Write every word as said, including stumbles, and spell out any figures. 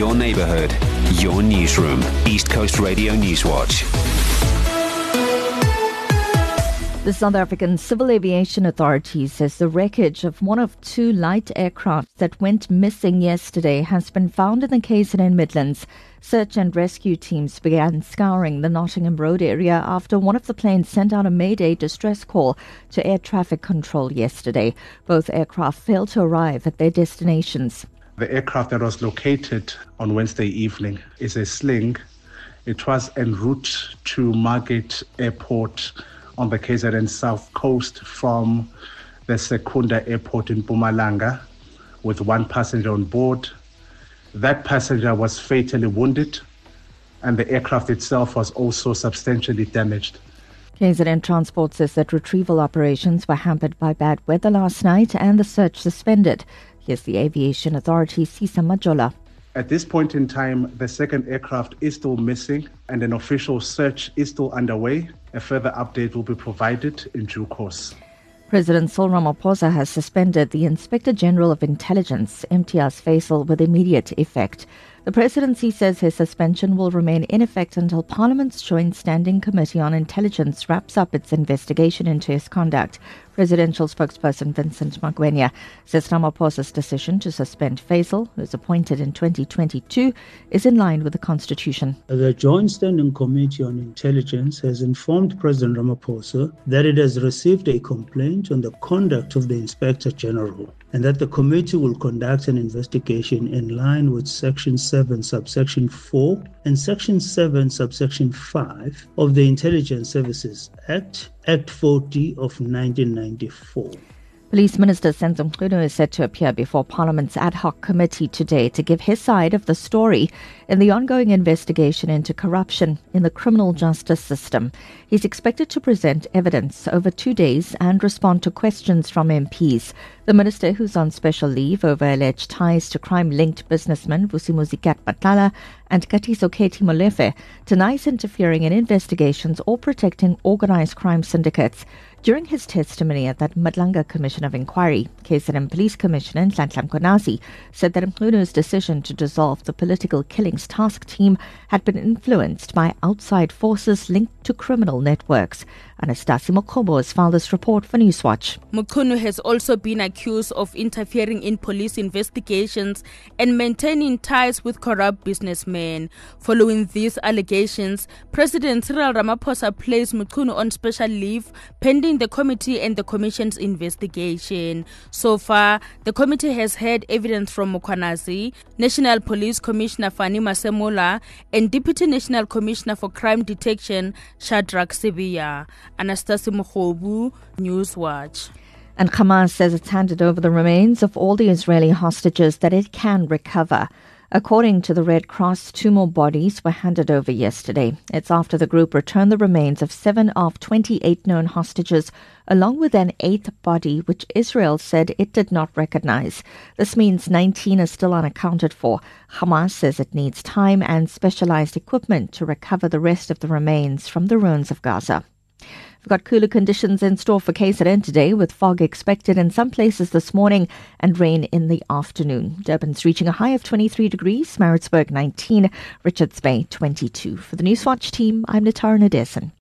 your neighborhood, your newsroom. East Coast Radio Newswatch. The South African Civil Aviation Authority says the wreckage of one of two light aircraft that went missing yesterday has been found in the K Z N Midlands. Search and rescue teams began scouring the Nottingham Road area after one of the planes sent out a Mayday distress call to air traffic control yesterday. Both aircraft failed to arrive at their destinations. The aircraft that was located on Wednesday evening is a Sling. It was en route to Margate Airport on the K Z N South Coast from the Secunda Airport in Mpumalanga with one passenger on board. That passenger was fatally wounded and the aircraft itself was also substantially damaged. K Z N Transport says that retrieval operations were hampered by bad weather last night and the search suspended. Here's the Aviation Authority, Sisa Majola. At this point in time, the second aircraft is still missing and an official search is still underway. A further update will be provided in due course. President Cyril Ramaphosa has suspended the Inspector General of Intelligence, Imtiaz Faisal, with immediate effect. The presidency says his suspension will remain in effect until Parliament's Joint Standing Committee on Intelligence wraps up its investigation into his conduct. Presidential spokesperson Vincent Magwenya says Ramaphosa's decision to suspend Faisal, who was appointed in twenty twenty-two, is in line with the Constitution. The Joint Standing Committee on Intelligence has informed President Ramaphosa that it has received a complaint on the conduct of the Inspector General and that the committee will conduct an investigation in line with Section seven, subsection four and Section seven, subsection five of the Intelligence Services Act, Act forty of nineteen ninety-four. Police Minister Senzo Mchunu is set to appear before Parliament's ad hoc committee today to give his side of the story in the ongoing investigation into corruption in the criminal justice system. He's expected to present evidence over two days and respond to questions from M Ps. The minister, who's on special leave over alleged ties to crime-linked businessmen Vusimuzi Katmatlala and Katiso Katie Molefe, denies interfering in investigations or protecting organized crime syndicates. During his testimony at that Madlanga Commission of Inquiry, K Z N Police Commissioner Nhlanhla Mkhwanazi said that Mkhwenu's decision to dissolve the Political Killings Task Team had been influenced by outside forces linked to criminal networks. Anastasi Mokobo has filed this report for Newswatch. Mkhwenu has also been accused of interfering in police investigations and maintaining ties with corrupt businessmen. Following these allegations, President Cyril Ramaphosa placed Mkhwenu on special leave pending the committee and the commission's investigation. So far, the committee has heard evidence from Mkhwanazi, National Police Commissioner Fani Masemola, and Deputy National Commissioner for Crime Detection Shadrack Sibiya. Anastasi Mokhobu, Newswatch. And Hamas says it's handed over the remains of all the Israeli hostages that it can recover. According to the Red Cross, two more bodies were handed over yesterday. It's after the group returned the remains of seven of twenty-eight known hostages, along with an eighth body, which Israel said it did not recognize. This means nineteen are still unaccounted for. Hamas says it needs time and specialized equipment to recover the rest of the remains from the ruins of Gaza. We've got cooler conditions in store for K Z N today, with fog expected in some places this morning and rain in the afternoon. Durban's reaching a high of twenty-three degrees, Maritzburg nineteen, Richards Bay twenty-two. For the Newswatch team, I'm Natara Nadesan.